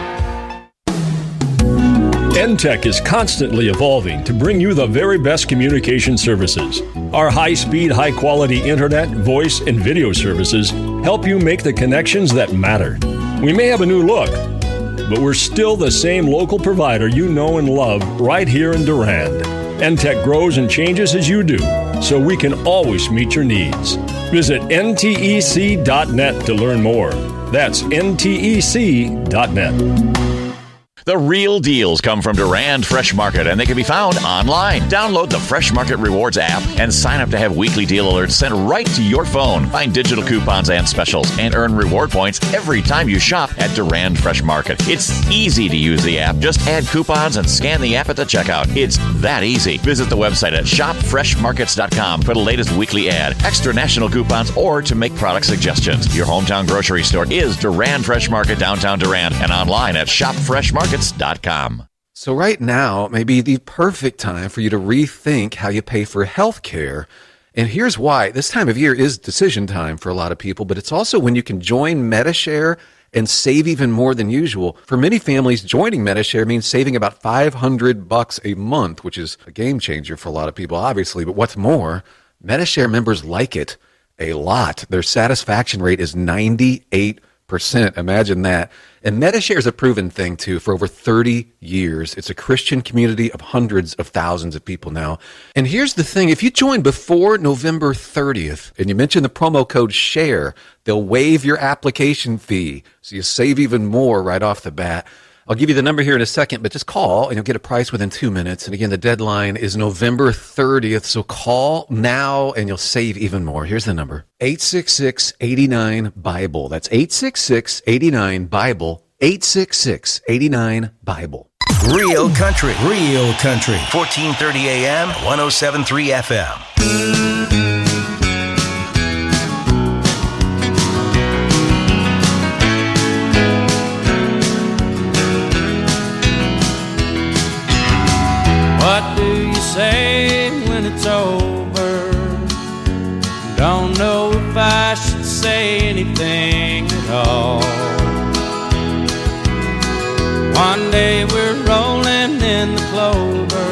N Tech is constantly evolving to bring you the very best communication services. Our high-speed, high-quality internet, voice, and video services help you make the connections that matter. We may have a new look, but we're still the same local provider you know and love right here in Durand. N Tech grows and changes as you do, so we can always meet your needs. Visit N T E C dot net to learn more. That's N T E C dot net. The real deals come from Durand Fresh Market, and they can be found online. Download the Fresh Market Rewards app and sign up to have weekly deal alerts sent right to your phone. Find digital coupons and specials and earn reward points every time you shop at Durand Fresh Market. It's easy to use the app. Just add coupons and scan the app at the checkout. It's that easy. Visit the website at shop fresh markets dot com for the latest weekly ad, extra national coupons, or to make product suggestions. Your hometown grocery store is Durand Fresh Market, downtown Durand, and online at shop fresh markets dot com. So right now may be the perfect time for you to rethink how you pay for health care And here's why. This time of year is decision time for a lot of people, but it's also when you can join Medi-Share and save even more than usual. For many families, joining Medi-Share means saving about five hundred bucks a month, which is a game changer for a lot of people, obviously. But what's more, Medi-Share members like it a lot. Their satisfaction rate is ninety-eight percent. Imagine that. And Medi-Share is a proven thing, too, for over thirty years. It's a Christian community of hundreds of thousands of people now. And here's the thing. If you join before November thirtieth and you mention the promo code SHARE, they'll waive your application fee, so you save even more right off the bat. I'll give you the number here in a second, but just call and you'll get a price within two minutes. And again, the deadline is November thirtieth, so call now and you'll save even more. Here's the number, eight six six, eight nine, BIBLE. That's eight six six, eight nine, BIBLE, eight six six, eight nine, BIBLE. Real Country, Real Country, fourteen thirty A M, one oh seven point three F M. What do you say when it's over? Don't know if I should say anything at all. One day we're rolling in the clover.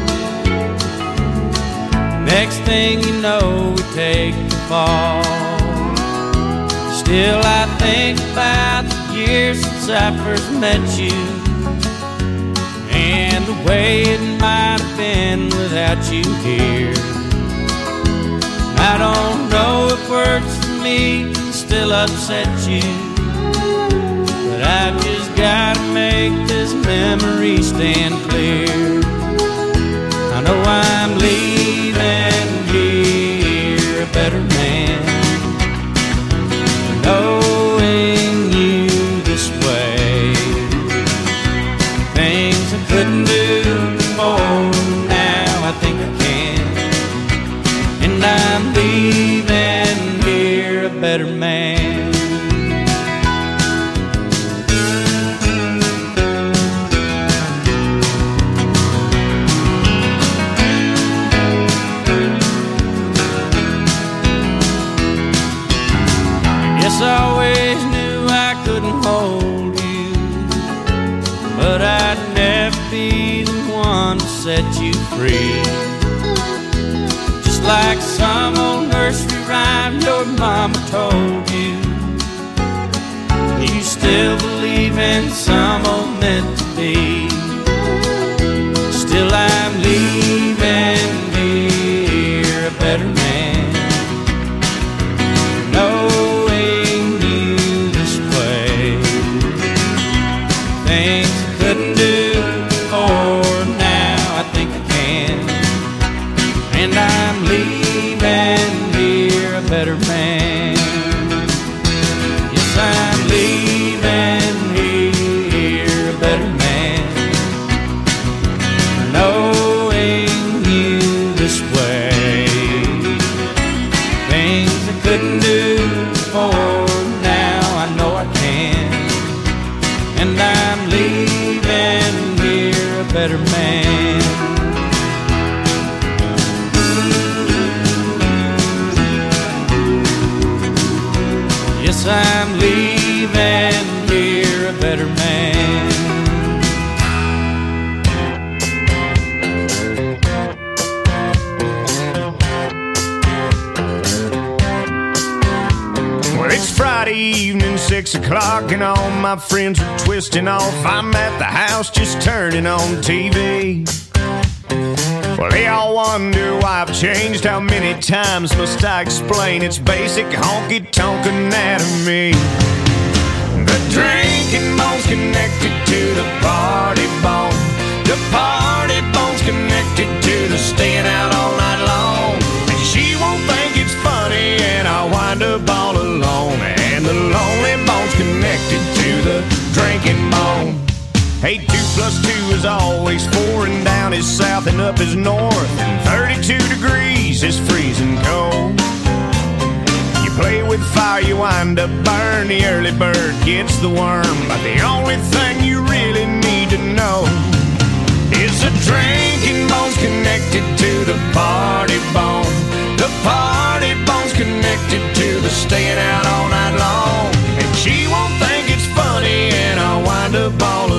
Next thing you know, we take the fall. Still I think about the years since I first met you, and the way it might have been without you here. I don't know if words for me can still upset you, but I've just gotta make this memory stand clear. I know I'm leaving here a better man, knowing you this way. Things I couldn't do before, now I think I can. And I'm leaving here a better man. Yes, I always knew I couldn't hold you, but I'd never be the one to set you free. Just like some old nursery rhyme your mama told you, you still believe in some old meant to be. Still I'm leaving here a better man, knowing you this way. Things I couldn't do before, now I think I can. And I'm leaving here a better man. Yes, I'm leaving here a better man, knowing you this way. Things I couldn't do before, now I know I can. And I'm leaving here a better man. Yes, I'm leaving here a better man. Well, it's Friday evening, six o'clock, and all my friends are twisting off. I'm at the house just turning on T V. Well, they all wonder why I've changed. How many times must I explain? It's basic honky-tonk anatomy. The drinking bone's connected to the party bone. The party bone's connected to the staying out all night long. And she won't think it's funny, and I'll wind up all alone. And the lonely bone's connected to the drinking bone. Hey, two plus two is always four, and down is south and up is north, and thirty-two degrees is freezing cold. You play with fire, you wind up burn. The early bird gets the worm, but the only thing you really need to know is the drinking bone's connected to the party bone. The party ball